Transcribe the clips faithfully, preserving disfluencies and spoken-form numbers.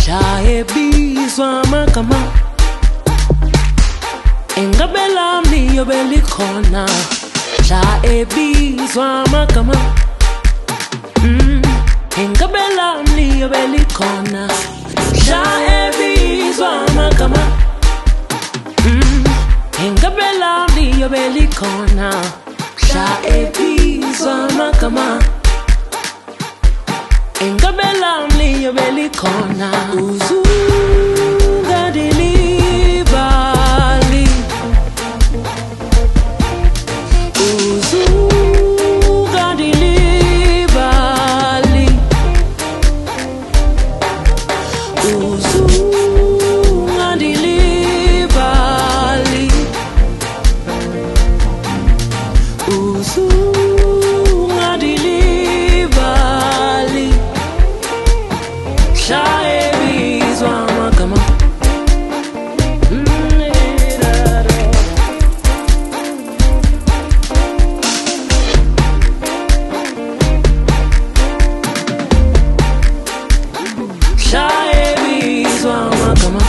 shayebizwa magama engabela mliyo belikhona shayebizwa magama mm engabela mliyo belikhona shayebizwa magama mm engabela mliyo belikhona shayebizwa magama engabela mliyo belikhona uzuga dilibali uzuga dilibali uzuga dilibali uzuga dilibali shayebizwa magama shayebizwa magama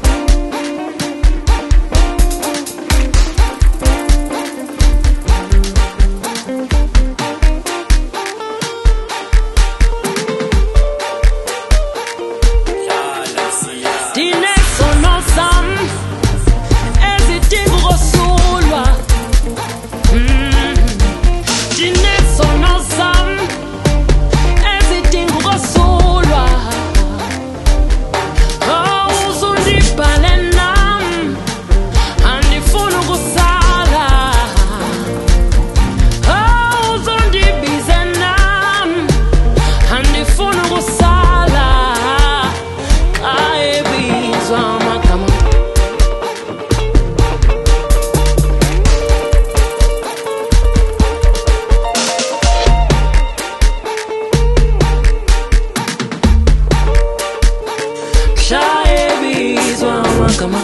shayebizwa magama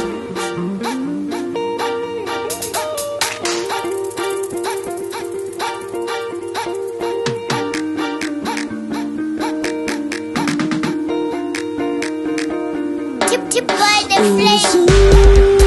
Tip tip by the flame.